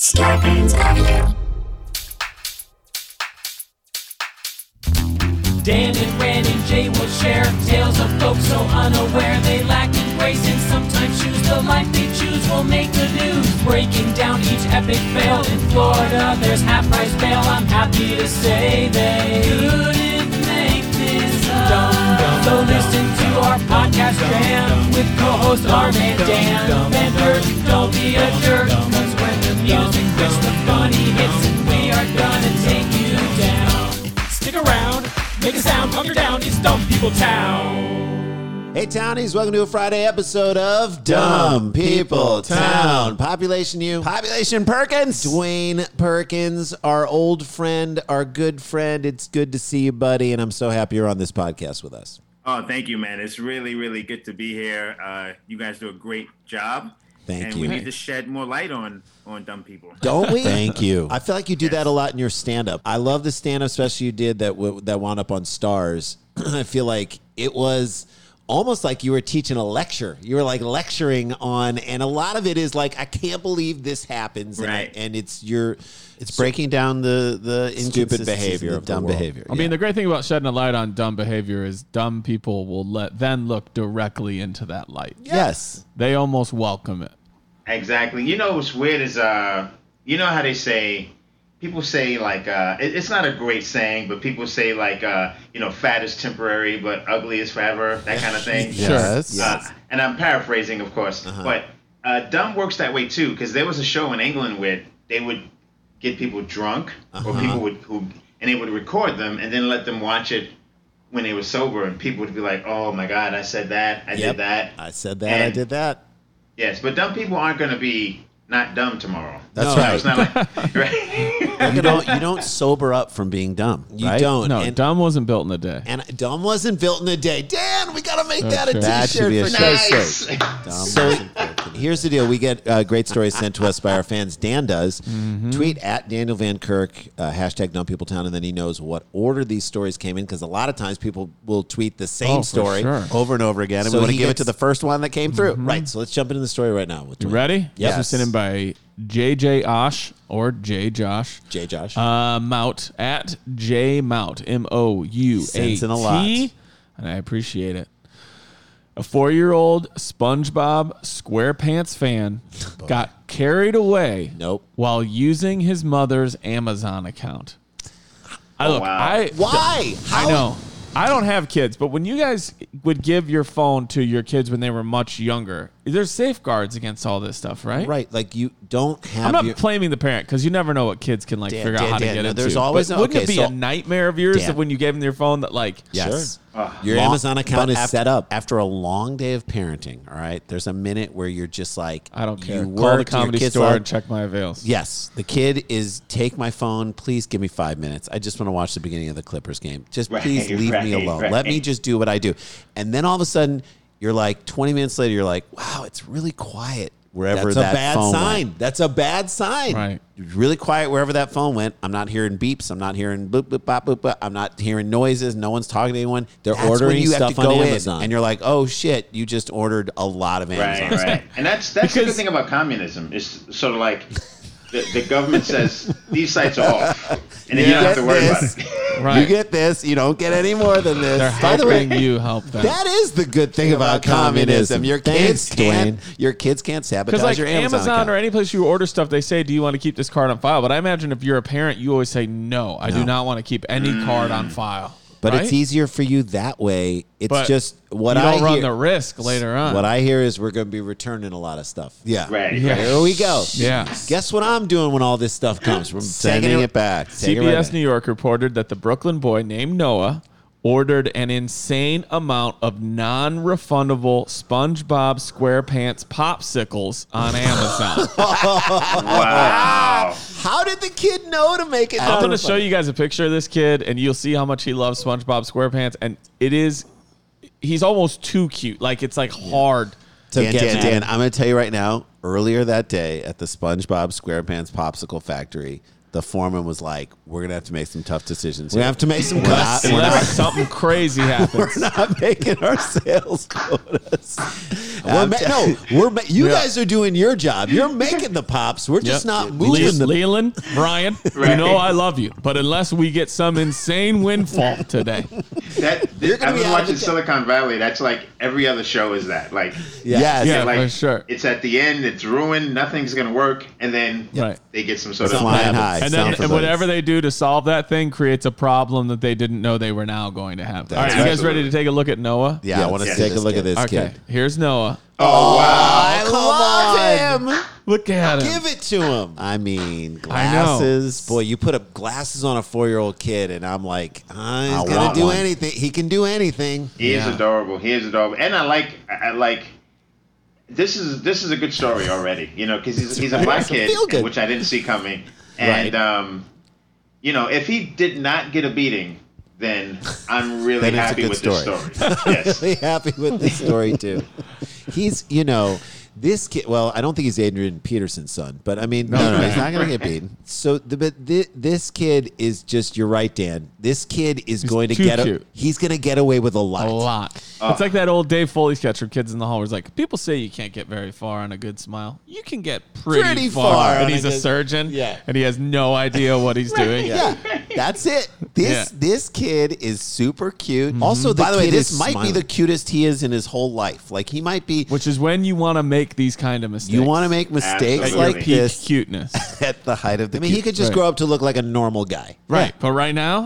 Scarpins Avenue. Dan and Ren and Jay will share tales of folks so unaware they lack in grace and sometimes choose the life they choose will make the news. Breaking down each epic fail in Florida, there's half-price bail. I'm happy to say they couldn't make this up. So listen to our podcast jam with co-host Arm and Dan. Bender, don't be a jerk, cause when the music hits, the funny hits, and we are gonna take you down. Stick around. Make a sound, hunker down, it's Dumb People Town. Hey, Townies, welcome to a Friday episode of Dumb People Town. Population you. Population Perkins. Dwayne Perkins, our old friend, our good friend. It's good to see you, buddy, and I'm so happy you're on this podcast with us. Oh, thank you, man. It's really, really good to be here. You guys do a great job. Thank and you. we need to shed more light on dumb people. Don't we? Thank you. I feel like you do that a lot in your stand-up. I love the stand-up, especially you did that wound up on Stars. I feel like it was almost like you were teaching a lecture. You were like lecturing on, and a lot of it is like, I can't believe this happens. Right. And it's breaking down the stupid behavior of dumb behavior. I mean, the great thing about shedding a light on dumb behavior is dumb people will then look directly into that light. Yes. They almost welcome it. Exactly. You know what's weird is, you know how they say, people say like, it's not a great saying, but people say like, fat is temporary, but ugly is forever, that kind of thing. Yes. And I'm paraphrasing, of course, but dumb works that way too, because there was a show in England where they would get people drunk, or people and they would record them and then let them watch it when they were sober, and people would be like, "Oh my God, I said that, I did that, I said that, I did that." Yes, but dumb people aren't going to be not dumb tomorrow. That's right. It's not like, right? You don't sober up from being dumb. You right? don't. No, and dumb wasn't built in a day. And dumb wasn't built in a day. Dan, we got to make that a Sure. That should be a t-shirt for Nice. sake. So here's the deal. We get great stories sent to us by our fans. Dan does. Tweet at Daniel Van Kirk, hashtag DumbPeopleTown, and then he knows what order these stories came in, because a lot of times people will tweet the same for story sure. Over and over again, and So we want to he give it gets- to the first one that came through. Right, so let's jump into the story right now. You ready? Yes. This was sent in by JJ Osh or J Josh. J. Josh. Mout at J Mout MOUAT, Sends in a lot. and I appreciate it. A 4-year-old SpongeBob SquarePants fan got carried away Nope. while using his mother's Amazon account. wow. Why? I know. I don't have kids, but when you guys would give your phone to your kids when they were much younger, there's safeguards against all this stuff, right? Right, like you don't have I'm not your... blaming the parent, because you never know what kids can figure out how to get no, into. there's always But wouldn't it be so- a nightmare of yours Dan. that when you gave them your phone that Yes. Sure. Your Amazon account is set up. After a long day of parenting, all right, there's a minute where you're just like, I don't care. You Call the worked, your Comedy kid's Store like- and check my avails. Yes, the kid is, take my phone, please give me 5 minutes. I just want to watch the beginning of the Clippers game. Just please leave me alone. Let me just do what I do. And then all of a sudden, you're like 20 minutes later, you're like, wow, it's really quiet wherever That's a that bad phone sign. went. That's a bad sign. Right. Really quiet wherever that phone went. I'm not hearing beeps. I'm not hearing boop, boop, bop, boop, bop. I'm not hearing noises. No one's talking to anyone. They're That's when ordering you have stuff to go on in, Amazon. and you're like, oh shit, you just ordered a lot of Amazon. Right, right. And that's the good thing about communism. It's sort of like the government says these sites are off, and then you don't have to worry about it. Right. You get this. You don't get any more than this. They're By the way, helping you help them. That is the good thing about communism. Your Thanks, kids can't. Dwayne. Your kids can't sabotage Because like your Amazon account. or any place you order stuff, they say, "Do you want to keep this card on file?" But I imagine if you're a parent, you always say, "No, I do not want to keep any card on file." But right? it's easier for you that way. It's But just what you I don't run hear. the risk later on. What I hear is we're going to be returning a lot of stuff. Yeah. Right. Yeah. Here we go. Yeah. Guess what I'm doing when all this stuff comes? We're Sending it back. Take it right CBS back. New York reported that the Brooklyn boy named Noah ordered an insane amount of non-refundable SpongeBob SquarePants popsicles on Amazon. Wow. How did the kid know to make it? I'm going to show you guys a picture of this kid, and you'll see how much he loves SpongeBob SquarePants. And he's almost too cute. Like, it's like hard. Dan, I'm going to tell you right now, earlier that day at the SpongeBob SquarePants Popsicle Factory, the foreman was like, we're going to have to make some tough decisions. We have to make some cuts. Unless something crazy happens. We're not making our sales quotas. You guys are doing your job. You're making the pops. We're just not moving them. Leland, Brian, you know I love you, but unless we get some insane windfall today. I've been watching Silicon Valley. That's like every other show is that. Like, for sure. It's at the end. It's ruined. Nothing's gonna work, and then they get some sort of flying high. And whatever they do to solve that thing creates a problem that they didn't know they were now going to have. All right, you guys ready to take a look at Noah? Yeah, I want to take a look at this kid. Okay, here's Noah. Oh, wow. I love him. Look at him. Give it to him. I mean, glasses. Boy, you put up glasses on a 4-year-old kid, and I'm like, he's going to do anything. He can do anything. He is adorable. And I like this is a good story already, because he's a black kid, which I didn't see coming. And, if he did not get a beating, then I'm really happy with this story. Yes. Really happy with this story, too. He's, this kid, well, I don't think he's Adrian Peterson's son, but I mean, no, he's not going to get beaten. So, this kid is just, you're right, Dan. This kid is going to he's going to get away with a lot. It's like that old Dave Foley sketch from Kids in the Hall where it's like, people say you can't get very far on a good smile. You can get pretty far. And he's a surgeon, and he has no idea what he's doing. Yeah, that's it. This kid is super cute. Mm-hmm. Also, by the way, this might be the cutest he is in his whole life. Like, he might be. Which is when you want to make these kind of mistakes. You want to make mistakes like this. Cuteness. At the height of the he could just grow up to look like a normal guy. Right. But right now,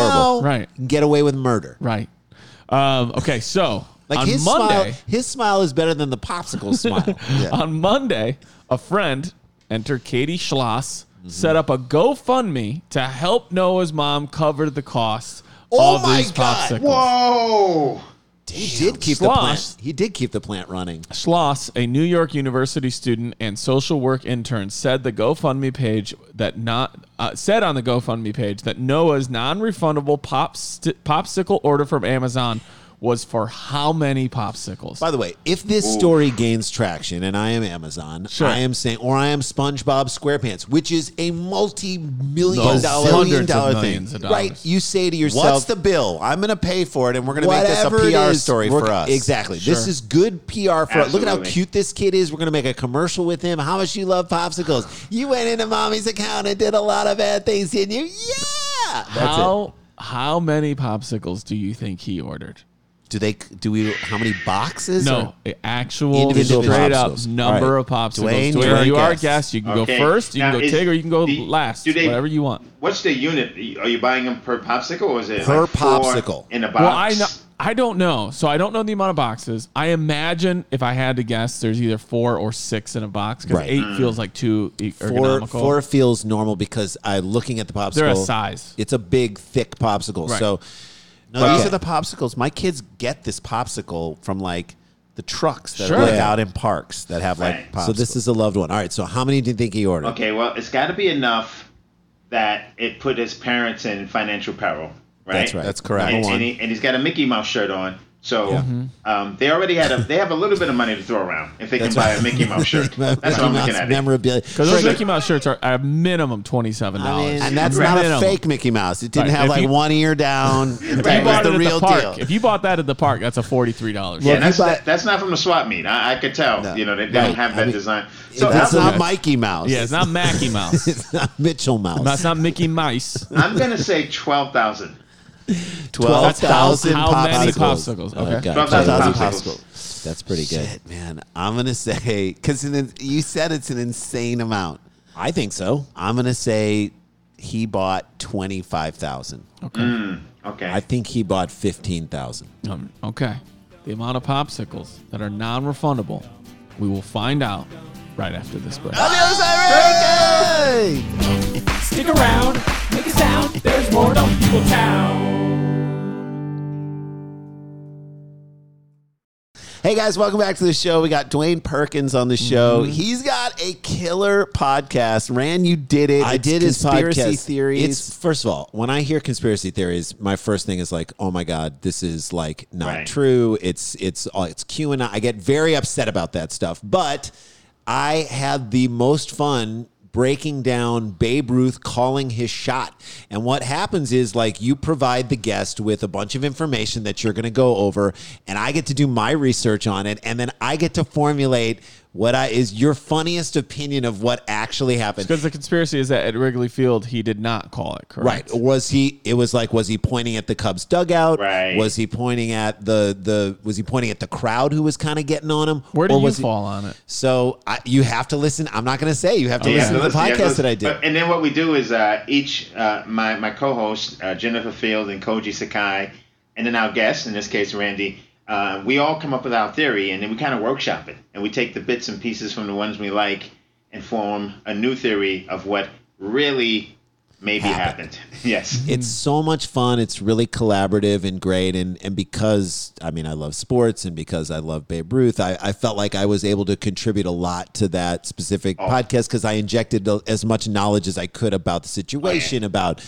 get away with murder. Right. Okay, so like on his Monday, his smile is better than the popsicle smile. On Monday, a friend, enter Katie Schloss, set up a GoFundMe to help Noah's mom cover the cost of these popsicles. Whoa! He did keep the plant. He did keep the plant running. Schloss, a New York University student and social work intern, said the GoFundMe page that said on the GoFundMe page that Noah's non-refundable popsicle order from Amazon was for how many popsicles? By the way, if this story gains traction, and I am Amazon, I am saying, or I am SpongeBob SquarePants, which is a multi-million dollar thing, right? You say to yourself, "What's the bill? I'm going to pay for it, and we're going to make this a PR story for us." Exactly. Sure. This is good PR for us. Look at how cute this kid is. We're going to make a commercial with him. How much you love popsicles. You went into mommy's account and did a lot of bad things, didn't you? Yeah. How many popsicles do you think he ordered? How many boxes? No, actual individual straight up number of popsicles. Dwayne, you are a guest. You can go first, you can go Tig, or you can go last. Whatever you want. What's the unit? Are you buying them per popsicle, or is it per popsicle in a box? Well, I don't know. So I don't know the amount of boxes. I imagine if I had to guess, there's either 4 or 6 in a box because 8 feels like too ergonomical. 4 feels normal because looking at the popsicle, they're a size. It's a big, thick popsicle. Right. So. No, these are the popsicles. My kids get this popsicle from like the trucks that are out in parks that have like popsicles. So this is a loved one. All right, so how many do you think he ordered? Okay, well, it's got to be enough that it put his parents in financial peril, right? That's right. That's correct. And he's got a Mickey Mouse shirt on. So they already have a little bit of money to throw around if they can buy a Mickey Mouse shirt. That's what I'm looking at. Memorabilia. Because those Mickey Mouse shirts are at minimum $27. And that's not a fake Mickey Mouse. It didn't have like one ear down. It was the real deal. If you bought that at the park, that's a $43. Yeah, that's not from the swap meet. I could tell. No. They don't have that design. So that's not Mikey Mouse. Yeah, it's not Mackie Mouse. It's not Mitchell Mouse. That's not Mickey Mouse. I'm gonna say 12,000. 12,000 how many popsicles? Okay. 12,000 popsicles. That's pretty good. Shit, man. I'm going to say, because you said it's an insane amount. I think so. I'm going to say he bought 25,000. Okay. Okay. I think he bought 15,000. Okay. The amount of popsicles that are non-refundable, we will find out right after this break. On the other side, Stick around, make a sound. There's more Dumb People Town. Hey guys, welcome back to the show. We got Dwayne Perkins on the show. He's got a killer podcast. Rand, you did it. I did his conspiracy podcast. theories. First of all, when I hear conspiracy theories, my first thing is like, oh my God, this is like not true. It's QAnon. I get very upset about that stuff. But I had the most fun breaking down Babe Ruth calling his shot. And what happens is, like, you provide the guest with a bunch of information that you're going to go over, and I get to do my research on it, and then I get to formulate what is your funniest opinion of what actually happened. Because the conspiracy is that at Wrigley Field, he did not call it, correct? Right. Was he pointing at the Cubs dugout? Right. Was he pointing at was he pointing at the crowd who was kind of getting on him? Where do you fall on it? So you have to listen. I'm not going to say. You have to listen to the podcast that I did. And then what we do is my co-host, Jennifer Field and Koji Sakai, and then our guest, in this case, Randy, we all come up with our theory, and then we kind of workshop it. And we take the bits and pieces from the ones we like and form a new theory of what really maybe happened. Yes. It's so much fun. It's really collaborative and great. And because, I mean, I love sports and because I love Babe Ruth, I felt like I was able to contribute a lot to that specific podcast because I injected as much knowledge as I could about the situation, about,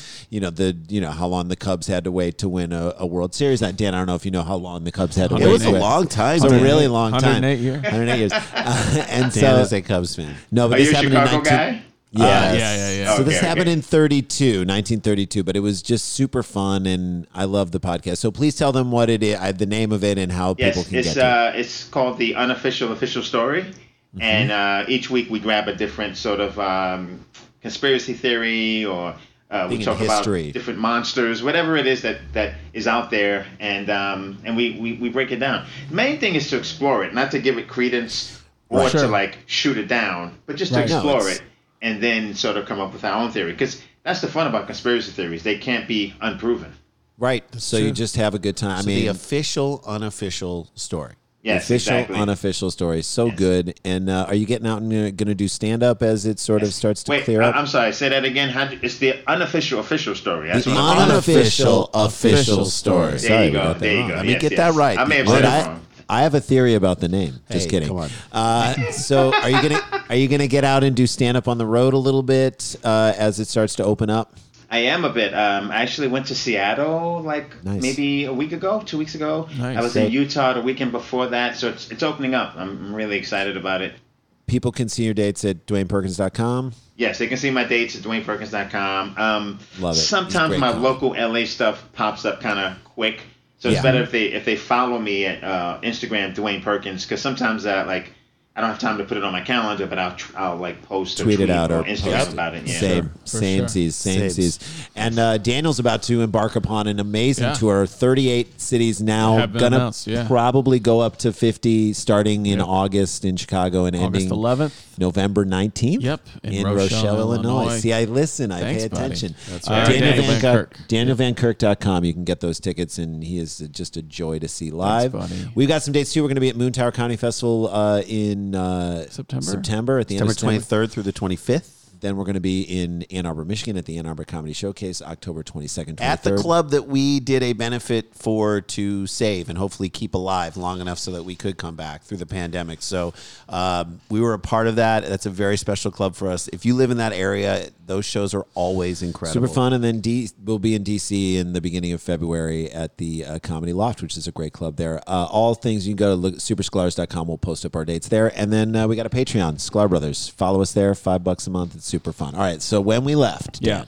how long the Cubs had to wait to win a World Series. Dan, I don't know if you know how long the Cubs had to wait. It was a long time. It was a really long time. 108 years. 108 years. And Dan is a Cubs fan. No, but Are this you a happened Chicago in guy? Yeah. So this happened in 1932, but it was just super fun, and I love the podcast. So please tell them what it is, the name of it, and how people can get to it. It's called The Unofficial Official Story, and each week we grab a different sort of conspiracy theory, or we talk about different monsters, whatever it is that is out there, and we break it down. The main thing is to explore it, not to give it credence or to like shoot it down, but just to explore it. And then sort of come up with our own theory. Because that's the fun about conspiracy theories. They can't be unproven. Right. So you just have a good time. So the official, unofficial story. Yes, official, exactly. Unofficial story. So good. And are you getting out and going to do stand-up as it sort of starts to clear up? I'm sorry. Say that again. It's the unofficial official story. That's the what unofficial official story. There you go. There you go. Let me get that right. I may have said it wrong. I have a theory about the name. Just kidding. Come on. So are you gonna get out and do stand up on the road a little bit as it starts to open up? I am a bit. I actually went to Seattle maybe a week ago, 2 weeks ago. Nice. I was in Utah the weekend before that, so it's opening up. I'm really excited about it. People can see your dates at DwaynePerkins.com. Yes, they can see my dates at DwaynePerkins.com. Love it. Sometimes my local LA stuff pops up kind of quick. So it's better if they follow me at Instagram, Dwayne Perkins, because sometimes I don't have time to put it on my calendar, but I'll post or tweet it out or Instagram about it. Yeah. Same seas. And Daniel's about to embark upon an amazing tour. 38 cities now. Gonna probably go up to 50 starting in August in Chicago and August ending 11th. November 19th. Yep. In Rochelle, Illinois. See, I listen. I pay attention. That's right. Daniel Van Kirk. DanielVanKirk.com. You can get those tickets, and he is just a joy to see live. We've got some dates, too. We're going to be at Moon Tower Comedy Festival in September at the end of September 23rd through the 25th. Then we're going to be in Ann Arbor, Michigan at the Ann Arbor Comedy Showcase, October 22nd, 23rd. At the club that we did a benefit for to save and hopefully keep alive long enough so that we could come back through the pandemic. So we were a part of that. That's a very special club for us. If you live in that area, those shows are always incredible. Super fun. And then we'll be in D.C. in the beginning of February at the Comedy Loft, which is a great club there. All things, you can go to supersklars.com. We'll post up our dates there. And then we got a Patreon, Sklar Brothers. Follow us there, $5 a month. It's super fun. All right, so when we left, Dan,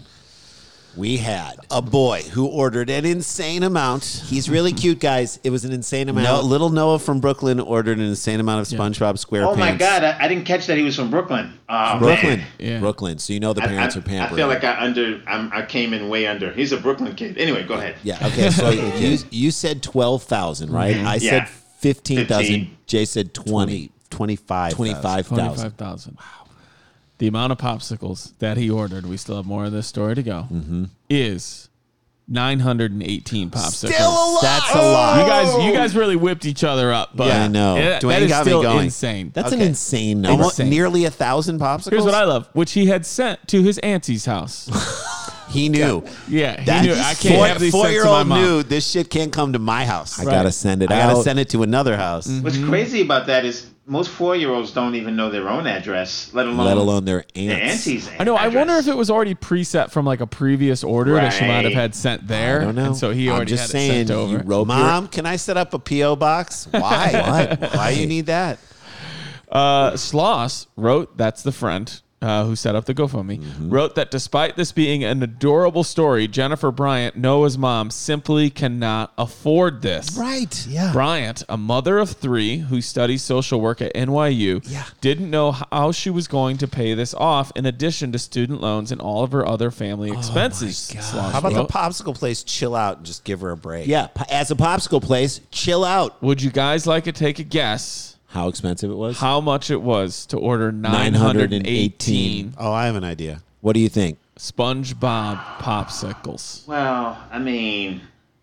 we had a boy who ordered an insane amount. He's really cute, guys. It was an insane amount. Little Noah from Brooklyn ordered an insane amount of SpongeBob SquarePants. Oh my God, I didn't catch that he was from Brooklyn. Brooklyn, Yeah. Brooklyn. So you know the parents are pampered. I feel like I came in way under. He's a Brooklyn kid. Anyway, go ahead. Yeah. Okay. So you said 12,000, right? I said 15,000. Jay said 25,000. 25,000. Wow. The amount of popsicles that he ordered, we still have more of this story to go, is 918 popsicles. Still a lot. That's a lot. You guys really whipped each other up. But I know. That is still insane. That's an insane number. Almost nearly 1,000 popsicles. Here's what I love, which he had sent to his auntie's house. He knew. Yeah, he knew. I can't have these sent to my 4-year-old mom. knew this shit can't come to my house. I gotta send it out. I gotta send it to another house. What's crazy about that is most 4-year-olds don't even know their own address, let alone their auntie's. I know. Address. I wonder if it was already preset from like a previous order that she might have had sent there. I don't know. And so he already just had it sent over. You wrote Mom, can I set up a P.O. box? Why? Why you need that? Schloss wrote, that's the friend, who set up the GoFundMe, wrote that despite this being an adorable story, Jennifer Bryant, Noah's mom, simply cannot afford this. Right. Yeah. Bryant, a mother of 3 who studies social work at NYU, didn't know how she was going to pay this off in addition to student loans and all of her other family expenses. How about the popsicle place chill out and just give her a break? Yeah, as a popsicle place, chill out. Would you guys like to take a guess How expensive it was? how much it was to order 918 Oh, I have an idea. What do you think? SpongeBob popsicles? Well, I mean,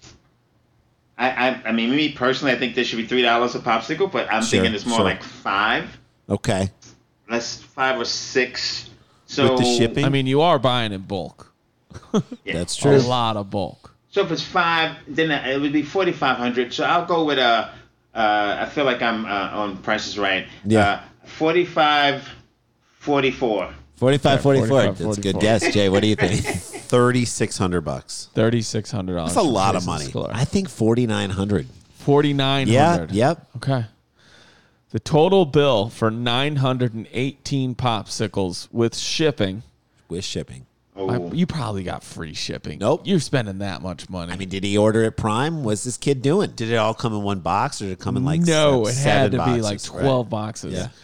I mean, me personally, I think there should be $3 a popsicle, but I'm thinking it's more like 5. Okay. That's 5 or 6. So With the shipping? I mean, you are buying in bulk. yeah. That's A true. lot of bulk. So if it's 5, then it would be 4,500. So I'll go with I feel like I'm on Price is Right. Yeah. 45, 44. 45, 44. 45, That's a good 44. guess, Jay. What do you think? $3,600. $3,600. That's a lot of money. I think 4,900. 4,900. Yeah. Yep. Okay. The total bill for 918 popsicles with shipping. With shipping. Oh. You probably got free shipping. Nope. You're spending that much money. I mean, did he order it Prime? What's this kid doing? Did it all come in one box or did it come in like no, it seven had to boxes? be like 12 boxes. Yeah.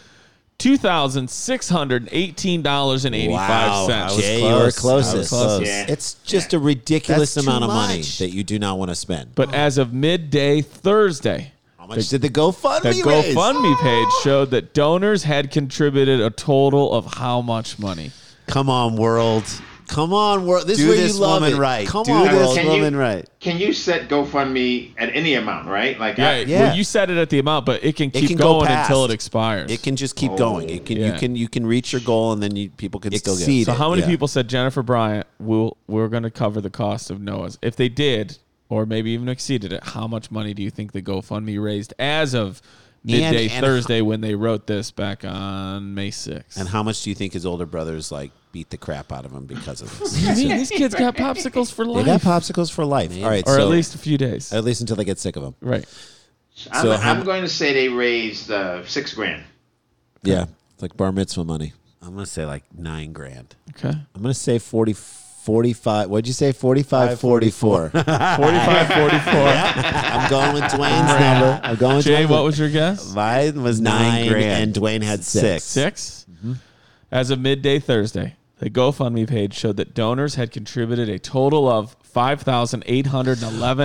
$2,618.85. Wow. Jay, you were close. I was closest. close. Yeah. It's just a ridiculous That's too amount of money much. that you do not want to spend. But as of midday Thursday, How much did the GoFundMe the raise? GoFundMe page showed that donors had contributed a total of how much money? Come on, world. Come on, world. This Do is where this you love woman it. right. Come Do on, this world. Can woman you- right. Can you set GoFundMe at any amount, right? Like, Yeah, Well, you set it at the amount, but it can keep can go going past. until it expires. It can just keep going. It can Yeah. you can reach your goal and then people can still get Exceed it. So how many Yeah. people said Jennifer Bryant we're going to cover the cost of Noah's? If they did, or maybe even exceeded it, how much money do you think the GoFundMe raised as of midday And Thursday when they wrote this back on May 6th? And how much do you think his older brothers like beat the crap out of him because of this? I mean, these kids got popsicles for They life, got popsicles for life. All right, or so at least a few days. at least until they get sick of them. Right. So how I'm going to say they raised $6,000. Yeah, it's like bar mitzvah money. I'm gonna say like $9,000. Okay. I'm going to say 45. What'd you say? 45, 44. 45, 44. I'm going with Dwayne's number. I'm going with Jay, Dwayne's what was your guess? Mine was $9,000 $9,000 and Dwayne had 6. 6? As of midday Thursday, the GoFundMe page showed that donors had contributed a total of $5,811.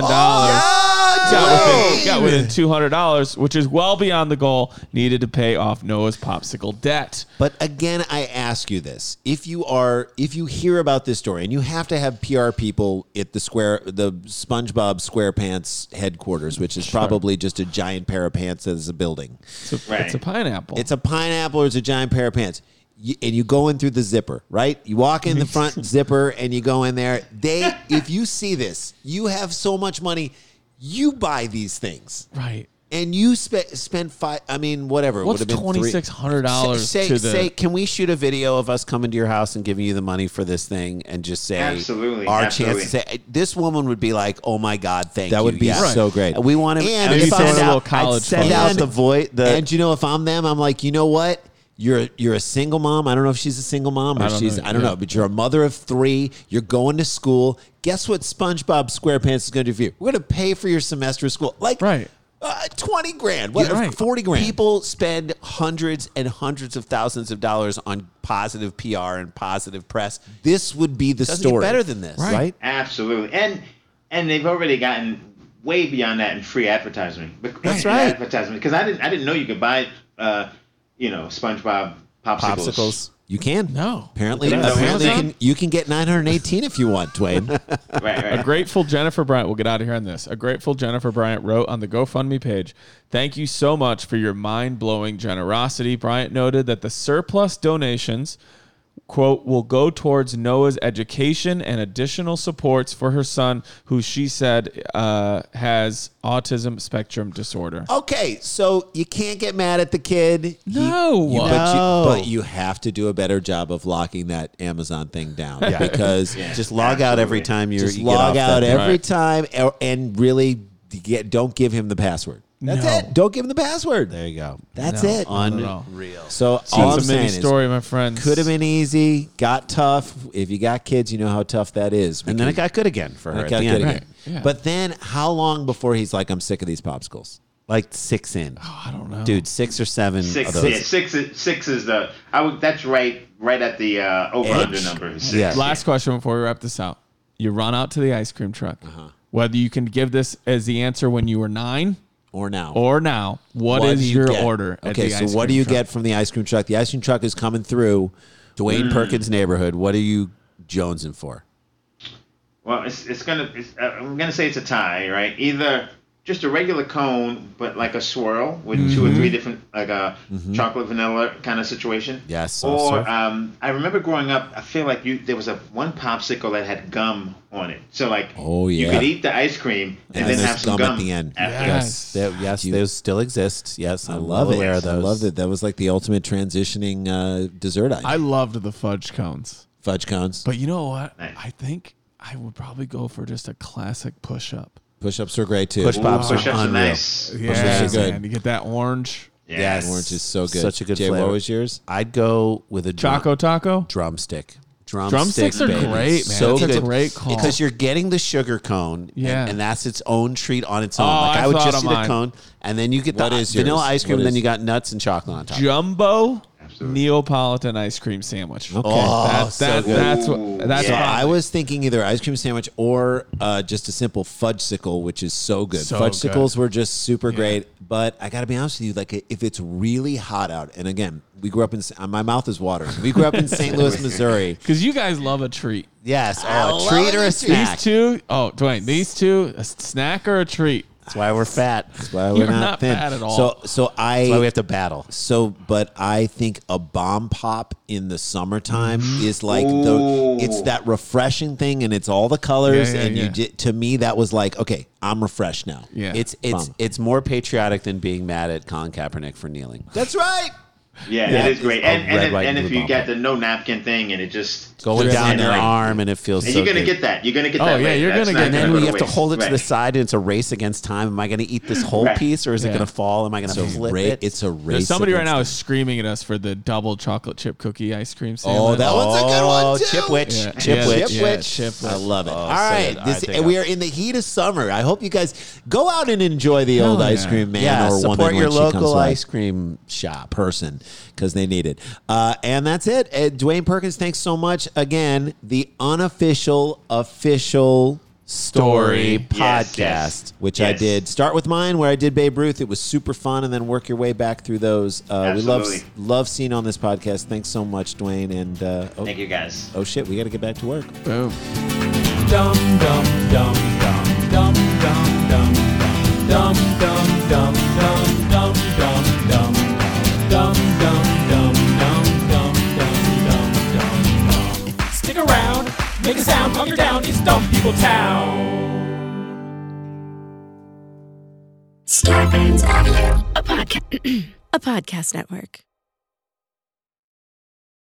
Got within $200, which is well beyond the goal needed to pay off Noah's popsicle debt. But again, I ask you this: if you hear about this story, and you have to have PR people at the SpongeBob SquarePants headquarters, which is probably just a giant pair of pants as a building. It's a pineapple. It's a pineapple or it's a giant pair of pants. And you go in through the zipper, right? You walk in the front zipper and you go in there. If you see this, you have so much money, you buy these things. right. And you spend whatever. It What's would have been $2,600 Say, to the... say, can we shoot a video of us coming to your house and giving you the money for this thing and just say Absolutely, our absolutely. chance to say this woman would be like, oh my God, thank you. That would be Yes. so great. We want to And and maybe if throw I in a send little out, college I'd send fund. out the voice. and you know, if I'm them, I'm like, you know what? You're a single mom. I don't know if she's a single mom or I don't she's know. I don't Yeah. know, but you're a mother of 3. You're going to school. Guess what SpongeBob SquarePants is going to do for you? We're going to pay for your semester of school. Like Right. $20,000, what, Yeah, right. $40,000. Right. People spend hundreds and hundreds of thousands of dollars on positive PR and positive press. This would be the Doesn't story. get better than this, Right. right? Absolutely. And they've already gotten way beyond that in free advertisement. That's right. Advertisement, because I didn't know you could buy SpongeBob popsicles. You can. No. Apparently, Look at that. apparently you can get 918 if you want, Dwayne. Right. A grateful Jennifer Bryant, we'll get out of here on this. A grateful Jennifer Bryant wrote on the GoFundMe page, "Thank you so much for your mind-blowing generosity." Bryant noted that the surplus donations, quote, will go towards Noah's education and additional supports for her son, who she said has autism spectrum disorder. Okay, so you can't get mad at the kid. No. But you have to do a better job of locking that Amazon thing down because Just log out every Absolutely. time you just get log off out that. every Right. time and really don't give him the password. That's No. it. Don't give them the password. There you go. That's No. it. Unreal. So all I'm It's a mini saying story, is, my friends. could have been easy, got tough. If you got kids, you know how tough that is. And then it got good again for her. It At got the good end. again. Right. Yeah. But then how long before he's like, I'm sick of these popsicles? Like 6 in. I don't know. Dude, 6 or 7 Six, of those. yeah, six is the. that's right at the over/under number. Six, Yeah. Last question before we wrap this out. You run out to the ice cream truck. Whether you can give this as the answer when you were 9 Or now. or now, what do is you your get? order at Okay, the so ice what do cream you truck? get from the ice cream truck? The ice cream truck is coming through Dwayne Perkins' neighborhood. What are you jonesing for? Well, I'm gonna say it's a tie, right? Either just a regular cone, but like a swirl with 2 or 3 different, like a chocolate vanilla kind of situation. Yes, soft Or serve. I remember growing up, I feel like there was one popsicle that had gum on it. So like, Oh, you yeah. could eat the ice cream and then there's have some gum at gum the end. after. Yes. Those still exist. Yes, I I'm love it. aware of I those. loved it. That was like the ultimate transitioning dessert item. I loved the fudge cones. Fudge cones. But you know what? Nice. I think I would probably go for just a classic push-up. Push-ups are great too. Push pops are Push-ups are unreal. nice. Yeah, are good. man. You get that orange. Yes. Orange is so good. Such a good Jay, flavor. what was yours? I'd go with a Choco taco. drumstick. Drumsticks are baby. great, man. So That's a good. great call. Because you're getting the sugar cone, Yeah. and that's its own treat on its own. Oh, like I I would thought just of eat a mine. cone, and then you get What the is vanilla yours? ice cream, What and then is- you got nuts and chocolate on top. Jumbo Absolutely. Neapolitan ice cream sandwich. Okay. That's so good. that's Yeah. probably- I was thinking either ice cream sandwich or just a simple fudgesicle, which is so good. So Fudgesicles were just super great. But I got to be honest with you, like if it's really hot out, and again, we grew up in my mouth is watering. We grew up in St. Louis, Missouri. because you guys love a treat. Yes, I a love treat or a it. snack. These two, Dwayne, these two, a snack or a treat. That's why we're fat. That's why You're we're not thin. bad at all. So That's why we have to battle. but I think a bomb pop in the summertime Mm-hmm. is like it's that refreshing thing, and it's all the colors, Yeah, yeah, and yeah. to me that was like, okay, I'm refreshed now. Yeah. It's more patriotic than being mad at Colin Kaepernick for kneeling. That's right. Yeah, Yeah. it is great. A red, white, And and if blue you got the no napkin thing and it just Going Just down in your there. arm, and it feels and so you're gonna good. get that. You're gonna get Oh, that. yeah, later. you're That's gonna not get And then go we to have to waste. hold it to the Right. side, and it's a race against time. Am I going to eat this whole Right. piece, or is it Yeah. going to fall? Am I going to flip it? It's a race. There's somebody right against now them. is screaming at us for the double chocolate chip cookie ice cream sandwich. Oh, that one's a good one too. Chipwich. Yeah. Chipwich. Yeah. Chipwich. I love it. Oh, All so right, good. All right, take we it. are in the heat of summer. I hope you guys go out and enjoy the Hell old ice yeah. cream man Yeah, or support woman your when she comes local by. ice cream shop. Person because they need it. And that's it. Dwayne Perkins, thanks so much. Again, the unofficial, official story Yes, podcast, yes. which I Yes. did. Start with mine where I did Babe Ruth. It was super fun, and then work your way back through those. We Absolutely. love seeing on this podcast. Thanks so much, Dwayne. And Thank you guys. oh shit, we got to get back to work. Boom. Dum dum dum dum dum dum dum dum dum dum dum dum dum dum dum dum dum dum dum dum. Stick around, make a sound, calm her down. It's Dumb People Town. Starburns Audio, a podcast network.